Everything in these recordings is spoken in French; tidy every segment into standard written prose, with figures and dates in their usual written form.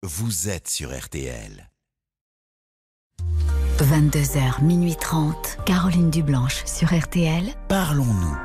vous êtes sur RTL. 22h, minuit 30, Caroline Dublanche sur RTL. Parlons-nous.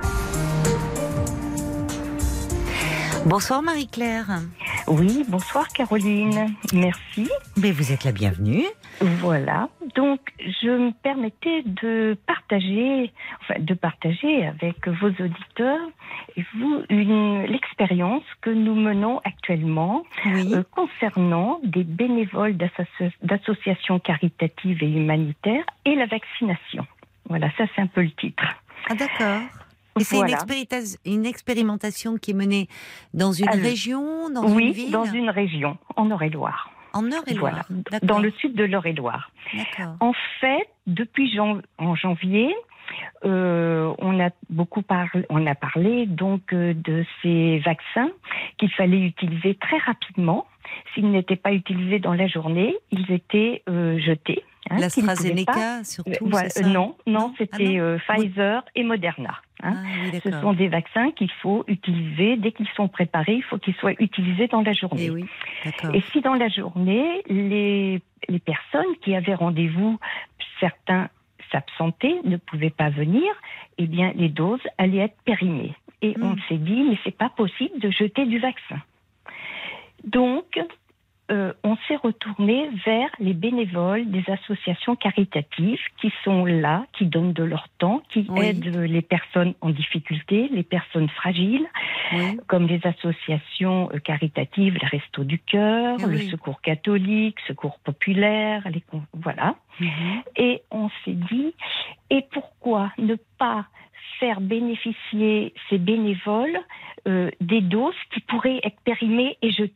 Bonsoir Marie-Claire. Oui, bonsoir Caroline, merci. Mais vous êtes la bienvenue. Voilà, donc je me permettais de partager avec vos auditeurs et vous l'expérience que nous menons actuellement concernant des bénévoles d'associations caritatives et humanitaires et la vaccination. Voilà, ça c'est un peu le titre. Ah d'accord. Et c'est une expérimentation qui est menée dans une région, dans une ville ? Oui, dans une région, en Eure-et-Loire. En Eure-et-Loire, voilà, dans le sud de l'Eure-et-Loire. D'accord. En fait, depuis en janvier, on a parlé donc de ces vaccins qu'il fallait utiliser très rapidement. S'ils n'étaient pas utilisés dans la journée, ils étaient jetés. L'AstraZeneca, surtout, c'est ça ? Non, c'était Pfizer et Moderna. Oui, ce sont des vaccins qu'il faut utiliser dès qu'ils sont préparés. Il faut qu'ils soient utilisés dans la journée. Et si dans la journée, les personnes qui avaient rendez-vous, certains s'absentaient, ne pouvaient pas venir, eh bien les doses allaient être périmées. Et on s'est dit, mais c'est pas possible de jeter du vaccin. Donc, on s'est retourné vers les bénévoles des associations caritatives qui sont là, qui donnent de leur temps, qui aident les personnes en difficulté, les personnes fragiles, comme les associations caritatives, les Restos du Cœur, le Secours catholique, Secours populaire, voilà. Et on s'est dit, et pourquoi ne pas faire bénéficier ces bénévoles des doses qui pourraient être périmées et jetées ?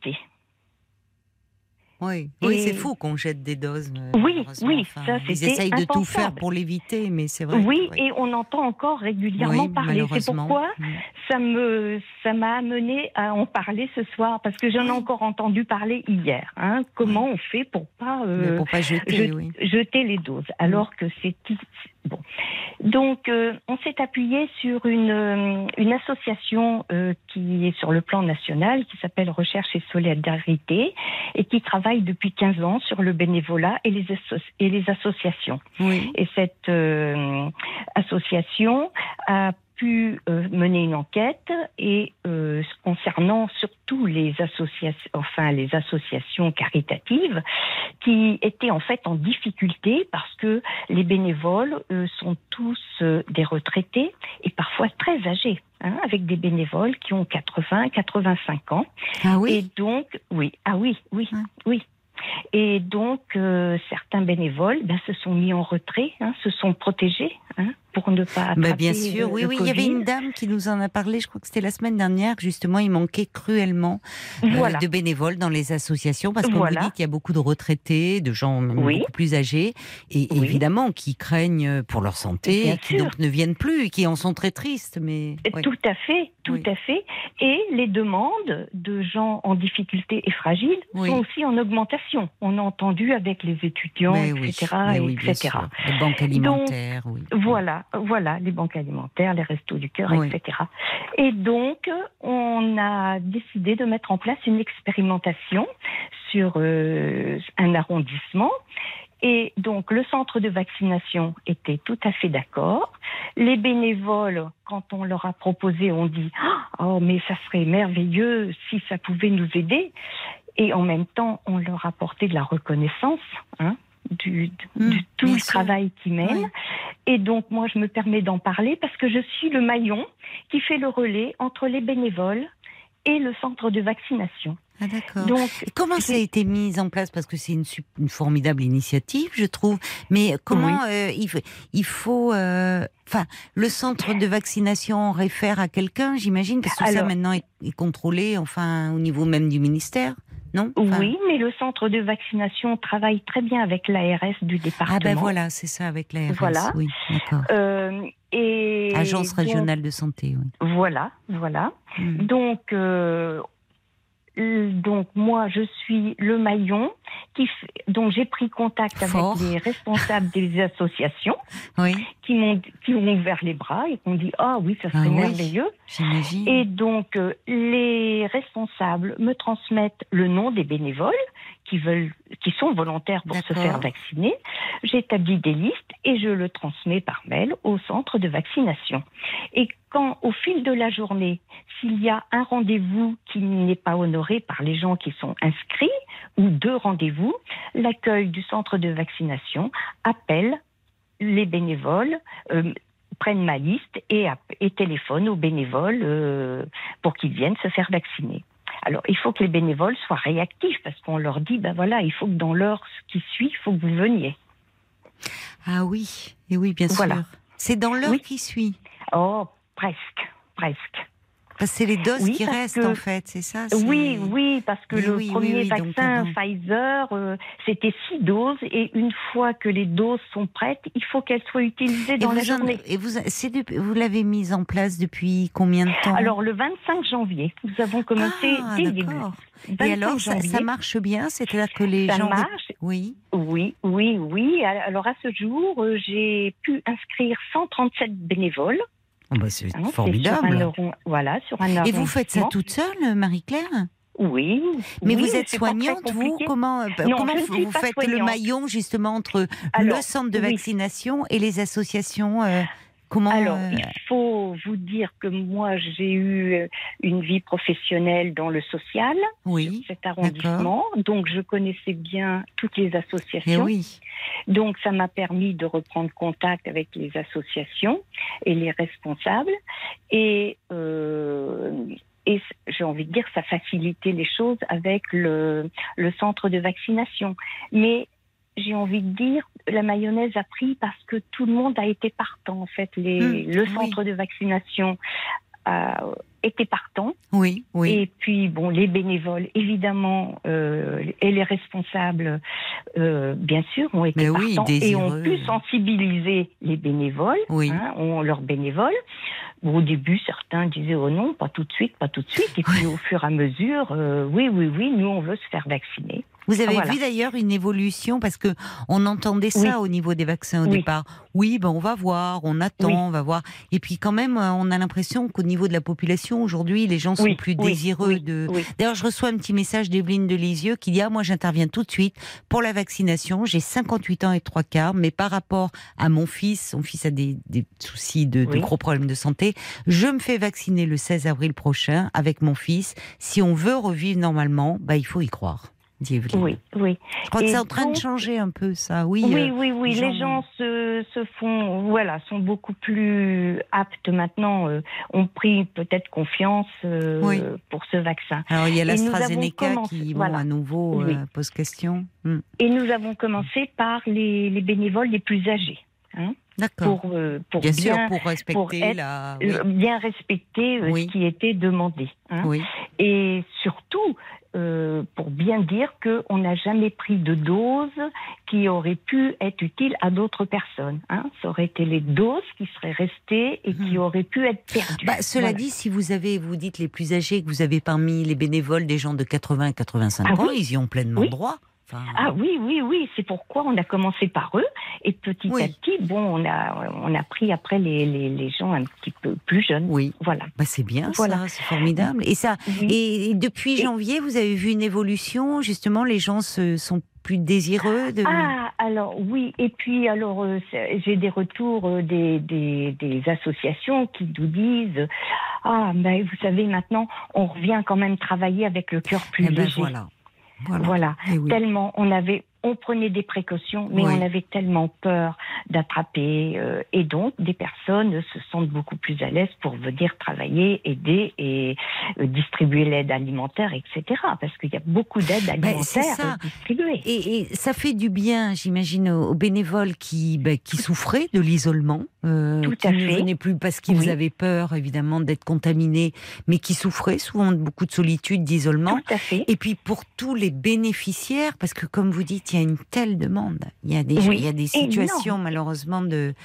Oui, c'est fou qu'on jette des doses. Oui, ça c'était ils essayent de tout faire pour l'éviter, mais c'est vrai. Oui, et on entend encore régulièrement parler. C'est pourquoi ça m'a amené à en parler ce soir, parce que j'en ai encore entendu parler hier. Comment on fait pour pas jeter les doses, alors que c'est bon. Donc, on s'est appuyé sur une association qui est sur le plan national, qui s'appelle Recherche et Solidarité, et qui travaille depuis 15 ans sur le bénévolat et les associations. Et cette association a pu mener une enquête et concernant surtout les associations caritatives qui étaient en fait en difficulté parce que les bénévoles sont tous des retraités et parfois très âgés. Avec des bénévoles qui ont 80, 85 ans. Ah oui. Et donc, oui. Et donc, certains bénévoles se sont mis en retrait, se sont protégés pour ne pas attraper bien sûr, le il y avait une dame qui nous en a parlé, je crois que c'était la semaine dernière, justement, il manquait cruellement de bénévoles dans les associations, parce qu'on vous dit qu'il y a beaucoup de retraités, de gens même beaucoup plus âgés, et évidemment qui craignent pour leur santé, et qui donc ne viennent plus, et qui en sont très tristes. Mais Tout à fait. Et les demandes de gens en difficulté et fragiles sont aussi en augmentation. On a entendu avec les étudiants, etc. etc. Les banques alimentaires, Voilà, les banques alimentaires, les Restos du Cœur, etc. Et donc, on a décidé de mettre en place une expérimentation sur un arrondissement. Et donc, le centre de vaccination était tout à fait d'accord. Les bénévoles, quand on leur a proposé, ont dit « Oh, mais ça serait merveilleux si ça pouvait nous aider ». Et en même temps, on leur a apporté de la reconnaissance, du tout le travail qu'ils mènent. Et donc, moi, je me permets d'en parler parce que je suis le maillon qui fait le relais entre les bénévoles et le centre de vaccination. Ah d'accord. Donc, comment ça a été mis en place ? Parce que c'est une formidable initiative, je trouve. Mais comment il faut... le centre de vaccination réfère à quelqu'un, j'imagine, parce que ça maintenant est contrôlé, au niveau même du ministère, non ? Oui, mais le centre de vaccination travaille très bien avec l'ARS du département. Ah ben voilà, c'est ça, avec l'ARS, oui, d'accord. Agence régionale de santé, oui. Voilà. Donc, moi, je suis le maillon donc j'ai pris contact avec les responsables des associations qui m'ont ouvert les bras et qui m'ont dit « Ah oui, ça serait merveilleux ». Et donc, les responsables me transmettent le nom des bénévoles qui sont volontaires pour se faire vacciner. J'établis des listes et je le transmets par mail au centre de vaccination. Et quand, au fil de la journée, s'il y a un rendez-vous qui n'est pas honoré par les gens qui sont inscrits, ou 2 rendez-vous, l'accueil du centre de vaccination appelle les bénévoles, prennent ma liste et téléphone aux bénévoles pour qu'ils viennent se faire vacciner. Alors, il faut que les bénévoles soient réactifs parce qu'on leur dit, il faut que dans l'heure qui suit, il faut que vous veniez. Ah oui, et oui, bien sûr. C'est dans l'heure qui suit. Oh, presque. Parce que c'est les doses qui restent, en fait, c'est ça? Oui, parce que le premier vaccin Pfizer, c'était 6 doses, et une fois que les doses sont prêtes, il faut qu'elles soient utilisées dans la journée. Et vous l'avez mise en place depuis combien de temps? Alors, le 25 janvier, nous avons commencé dès le début. Et alors, ça marche bien? C'est-à-dire que les gens... Ça marche. Oui. Alors, à ce jour, j'ai pu inscrire 137 bénévoles. C'est formidable. Sur un Et vous faites ça toute seule, Marie-Claire? Oui. Mais vous êtes soignante, vous? Comment vous faites le maillon, justement, entre le centre de vaccination et les associations Alors, il faut vous dire que moi, j'ai eu une vie professionnelle dans le social, sur cet arrondissement. Donc, je connaissais bien toutes les associations. Donc, ça m'a permis de reprendre contact avec les associations et les responsables. Et j'ai envie de dire, ça facilitait les choses avec le centre de vaccination. Mais j'ai envie de dire, la mayonnaise a pris parce que tout le monde a été partant, en fait. Le centre de vaccination était partant. Et puis, les bénévoles, évidemment, et les responsables, bien sûr, ont été partants et ont pu sensibiliser les bénévoles, leurs bénévoles. Au début, certains disaient « Oh non, pas tout de suite. » Et puis, au fur et à mesure, oui, nous, on veut se faire vacciner. Vous avez vu d'ailleurs une évolution, parce que on entendait ça au niveau des vaccins au départ. On va voir, on attend, on va voir. Et puis quand même, on a l'impression qu'au niveau de la population, aujourd'hui, les gens sont plus désireux de... D'ailleurs, je reçois un petit message d'Evelyne de Lisieux qui dit « Ah, moi j'interviens tout de suite pour la vaccination, j'ai 58 ans et 3/4, mais par rapport à mon fils, son fils a des soucis de gros problèmes de santé, je me fais vacciner le 16 avril prochain avec mon fils. Si on veut revivre normalement, il faut y croire. » Oui. Je crois que c'est en train de changer un peu, ça. Oui. Les gens sont beaucoup plus aptes maintenant, ont pris peut-être confiance pour ce vaccin. Alors il y a l'AstraZeneca qui, à nouveau, pose question. Et nous avons commencé par les bénévoles les plus âgés. D'accord. Pour respecter bien respecter ce qui était demandé. Et surtout, pour bien dire qu'on n'a jamais pris de dose qui aurait pu être utile à d'autres personnes. Ça aurait été les doses qui seraient restées et qui auraient pu être perdues. Cela dit, si vous dites les plus âgés, que vous avez parmi les bénévoles des gens de 80 à 85 ans, ils y ont pleinement droit. Oui, c'est pourquoi on a commencé par eux, et petit à petit, on a pris après les gens un petit peu plus jeunes. Voilà. C'est bien, ça, c'est formidable. Et ça, et depuis janvier, vous avez vu une évolution, justement, les gens sont plus désireux de... Alors oui, et puis j'ai des retours des associations qui nous disent vous savez, maintenant, on revient quand même travailler avec le cœur plus léger. Voilà. Tellement on prenait des précautions, mais on avait tellement peur d'attraper. Et donc, des personnes se sentent beaucoup plus à l'aise pour venir travailler, aider et distribuer l'aide alimentaire, etc. Parce qu'il y a beaucoup d'aide alimentaire distribuée. Et ça fait du bien, j'imagine, aux bénévoles qui souffraient de l'isolement. Qui ne venaient plus parce qu'ils avaient peur, évidemment, d'être contaminés, mais qui souffraient souvent de beaucoup de solitude, d'isolement. Tout à fait. Et puis, pour tous les bénéficiaires, parce que, comme vous dites, il y a une telle demande. Il y a des situations, malheureusement,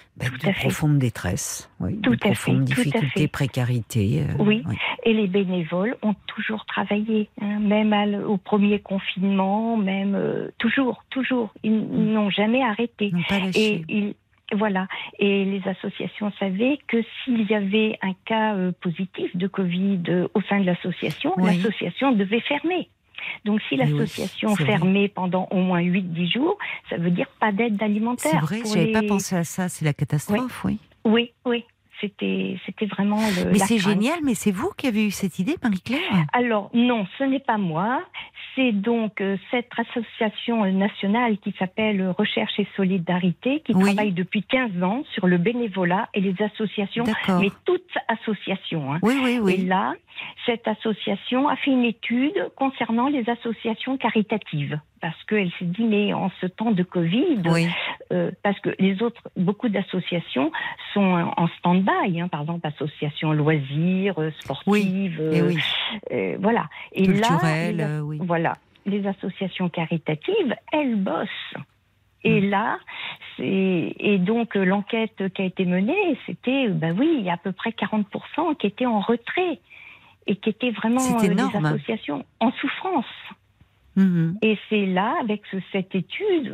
de profonde détresse, de profonde difficulté, précarité. Oui, et les bénévoles ont toujours travaillé, même au premier confinement, même toujours. Ils n'ont jamais arrêté. Ils n'ont pas lâché. Voilà. Et les associations savaient que s'il y avait un cas positif de Covid au sein de l'association, l'association devait fermer. Donc si l'association fermait pendant au moins 8-10 jours, ça veut dire pas d'aide alimentaire. C'est vrai, je n'avais pas pensé à ça, c'est la catastrophe, Oui. C'était vraiment Mais c'est génial, mais c'est vous qui avez eu cette idée, Marie-Claire ? Alors non, ce n'est pas moi. C'est donc cette association nationale qui s'appelle Recherche et Solidarité, qui travaille depuis 15 ans sur le bénévolat et les associations, mais toutes associations. Oui. Et là, cette association a fait une étude concernant les associations caritatives. Parce qu'elle s'est dit, mais en ce temps de Covid, parce que beaucoup d'associations sont en stand-by, par exemple, associations loisirs, sportives, voilà. Et culturelles, voilà, les associations caritatives, elles bossent. Et là, et donc l'enquête qui a été menée, c'était, il y a à peu près 40% qui étaient en retrait et qui étaient vraiment des associations en souffrance. Et c'est là, avec cette étude,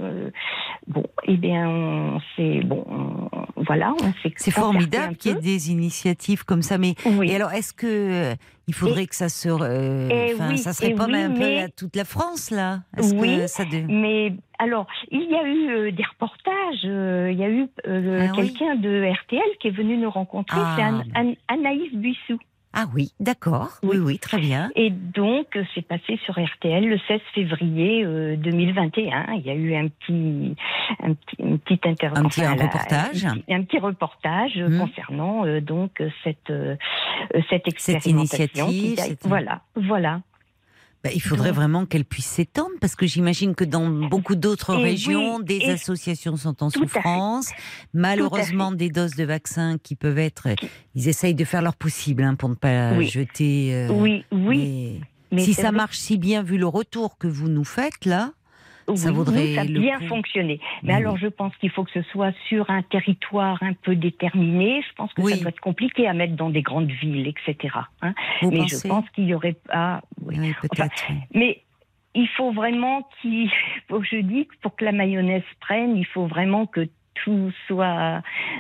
c'est formidable qu'il y ait des initiatives comme ça. Mais et alors, est-ce que il faudrait que ça se, ça se répande un peu à toute la France là ? Mais alors, il y a eu des reportages. Il y a eu quelqu'un de RTL qui est venu nous rencontrer. C'est Anaïs Buissou. Ah oui, d'accord. Oui, très bien. Et donc, c'est passé sur RTL le 16 février 2021. Il y a eu une petite intervention. Un reportage. Un petit reportage concernant donc cette expérimentation. Cette initiative. Voilà. Il faudrait vraiment qu'elle puisse s'étendre, parce que j'imagine que dans beaucoup d'autres régions, des associations sont en souffrance. Malheureusement, des doses de vaccins qui peuvent être... Ils essayent de faire leur possible pour ne pas jeter... Mais si ça marche si bien, vu le retour que vous nous faites, là... ça vaudrait ça a bien fonctionné. Mais alors, je pense qu'il faut que ce soit sur un territoire un peu déterminé. Je pense que ça doit être compliqué à mettre dans des grandes villes, etc. Mais pensez? Je pense qu'il y aurait pas... mais il faut vraiment pour que la mayonnaise prenne, il faut vraiment que tout soit...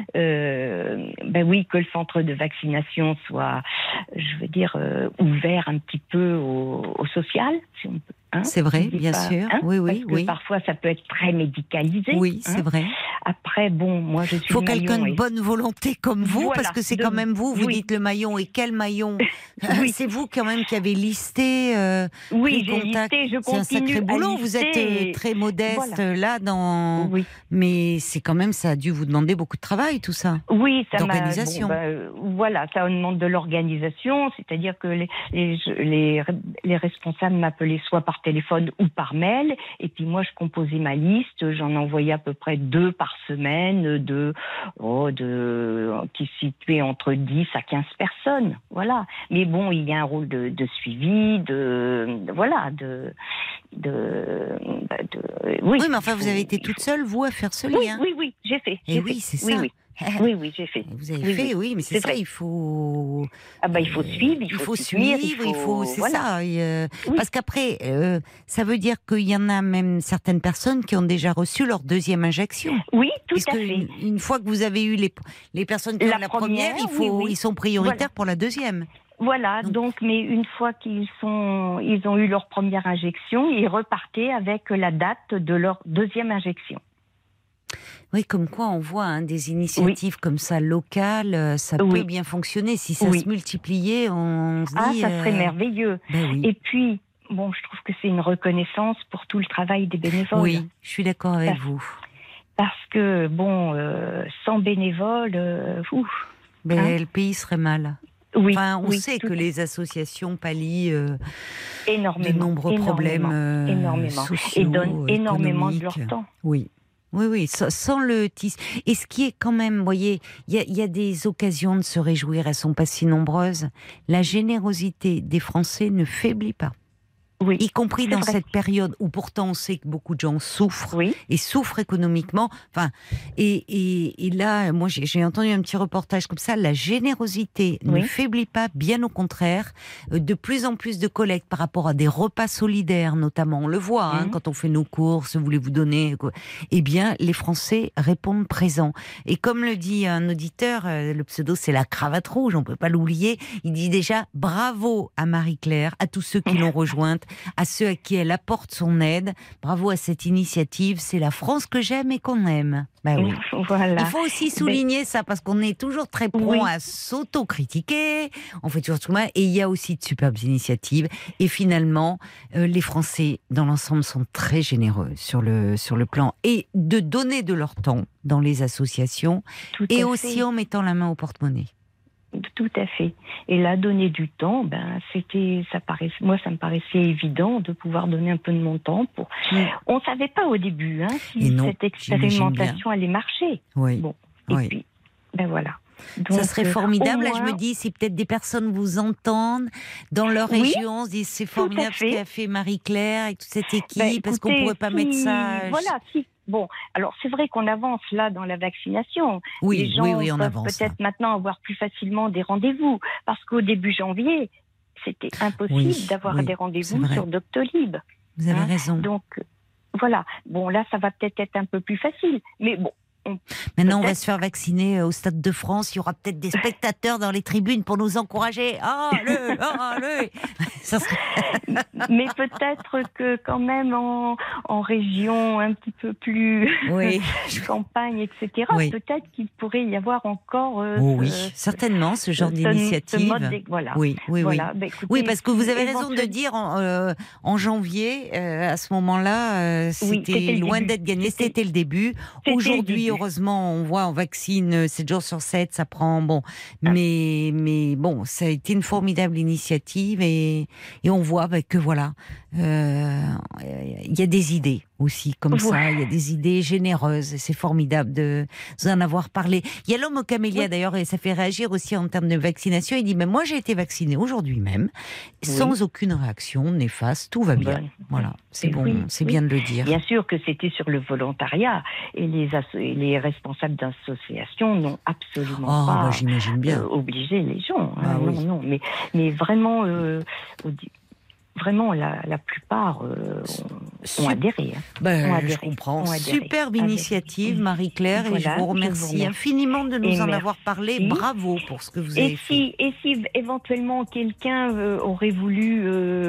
que le centre de vaccination soit, ouvert un petit peu au social, si on peut. C'est vrai, bien sûr. Parce que parfois, ça peut être très médicalisé. Oui, c'est vrai. Après, moi, je suis... Il faut quelqu'un de bonne volonté comme vous, parce que c'est quand même vous dites le maillon, et quel maillon c'est vous quand même qui avez listé j'ai listé, je continue. C'est un sacré boulot, vous êtes très modeste là, mais c'est quand même, ça a dû vous demander beaucoup de travail, tout ça. Oui, ça d'organisation. Ça demande de l'organisation, c'est-à-dire que les responsables m'appelaient soit par téléphone ou par mail, et puis moi je composais ma liste, j'en envoyais à peu près 2 par semaine qui se situaient entre 10 à 15 personnes, voilà. Mais il y a un rôle de suivi, oui, mais enfin vous avez été toute seule, vous, à faire ce lien. Oui, j'ai fait. C'est ça. Oui, j'ai fait. Vous avez fait, mais c'est ça, il faut... il faut suivre, il faut suivre, c'est ça. Parce qu'après, ça veut dire qu'il y en a même certaines personnes qui ont déjà reçu leur 2e injection. Oui, tout à fait. Une fois que vous avez eu les personnes qui ont la première, ils sont prioritaires pour la 2e. Voilà, donc, mais une fois qu'ils ont eu leur première injection, ils repartaient avec la date de leur 2e injection. Oui, comme quoi on voit des initiatives comme ça locales, ça peut bien fonctionner. Si ça se multipliait, on se dit... ça serait merveilleux. Et puis, je trouve que c'est une reconnaissance pour tout le travail des bénévoles. Oui, je suis d'accord avec vous. Parce que, sans bénévoles, le pays serait mal. On sait que les associations pallient de nombreux problèmes sociaux, et donnent énormément de leur temps. Oui, sans le tissu. Et ce qui est quand même, vous voyez, il y a des occasions de se réjouir, elles sont pas si nombreuses. La générosité des Français ne faiblit pas. Oui, y compris dans cette période où pourtant on sait que beaucoup de gens souffrent et souffrent économiquement. Enfin, et là, moi j'ai entendu un petit reportage comme ça. La générosité ne faiblit pas, bien au contraire. De plus en plus de collectes par rapport à des repas solidaires, notamment. On le voit quand on fait nos courses. Voulez-vous donner quoi. Eh bien, les Français répondent présents. Et comme le dit un auditeur, le pseudo c'est la cravate rouge. On peut pas l'oublier. Il dit déjà bravo à Marie-Claire, à tous ceux qui l'ont rejointe, à ceux à qui elle apporte son aide. Bravo à cette initiative. C'est la France que j'aime et qu'on aime. Ben oui. Voilà. Il faut aussi souligner ça parce qu'on est toujours très prompt à s'auto-critiquer. On fait toujours tout mal. Et il y a aussi de superbes initiatives. Et finalement, les Français, dans l'ensemble, sont très généreux sur le plan et de donner de leur temps dans les associations et aussi en mettant la main au porte-monnaie. Tout à fait. Et là, donner du temps, moi, ça me paraissait évident de pouvoir donner un peu de mon temps. On ne savait pas au début si cette expérimentation allait marcher. Oui. Bon. Et puis, voilà. Donc, ça serait formidable. Là, je me dis, si peut-être des personnes vous entendent dans leur région, se disent c'est formidable ce qu'a fait Marie-Claire et toute cette équipe, parce qu'on ne pourrait pas mettre ça. Voilà, si. Bon, alors c'est vrai qu'on avance là dans la vaccination. Les gens on peuvent avance. Peut-être maintenant avoir plus facilement des rendez-vous, parce qu'au début janvier, c'était impossible d'avoir des rendez-vous sur Doctolib. Vous avez raison. Donc, voilà. Bon, là, ça va peut-être être un peu plus facile, mais bon. Maintenant, on va se faire vacciner au Stade de France. Il y aura peut-être des spectateurs dans les tribunes pour nous encourager. Allez. Mais peut-être que quand même en région un petit peu plus campagne, etc., peut-être qu'il pourrait y avoir encore... certainement, ce genre d'initiative. Oui, parce que vous avez raison de dire, en janvier, à ce moment-là, c'était loin d'être gagné. C'était le début. Aujourd'hui, heureusement, on voit, on vaccine 7 jours sur 7, ça prend, mais bon, ça a été une formidable initiative et on voit que voilà, il y a des idées aussi comme ça, il y a des idées généreuses et c'est formidable de vous en avoir parlé. Il y a l'homme au camélia d'ailleurs et ça fait réagir aussi en termes de vaccination. Il dit mais moi j'ai été vacciné aujourd'hui même sans aucune réaction néfaste, tout va bien. Voilà, c'est bon, c'est bien de le dire. Bien sûr que c'était sur le volontariat et les responsables d'associations n'ont absolument pas j'imagine bien. Obligé les gens. Non, mais vraiment. Vraiment, la plupart ont adhéré. Je comprends. Superbe initiative, Marie-Claire, et je vous remercie infiniment de nous en avoir parlé. Bravo pour ce que vous avez fait. Et si éventuellement quelqu'un aurait voulu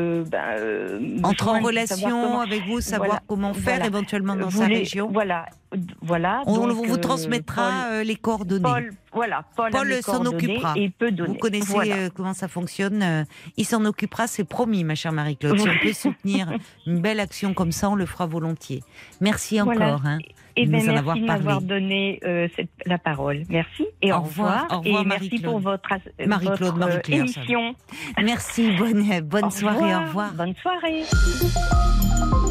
entrer en relation avec vous, savoir comment faire éventuellement dans sa région. Voilà. On vous transmettra les coordonnées. Paul s'en occupera. Et peut donner. Vous connaissez comment ça fonctionne. Il s'en occupera, c'est promis, ma chère Marie-Claude. Si on peut soutenir une belle action comme ça, on le fera volontiers. Merci encore. Et merci de m'avoir donné la parole. Merci et au revoir. Au revoir, et merci pour votre émission. Merci, bonne soirée, au revoir. Bonne soirée.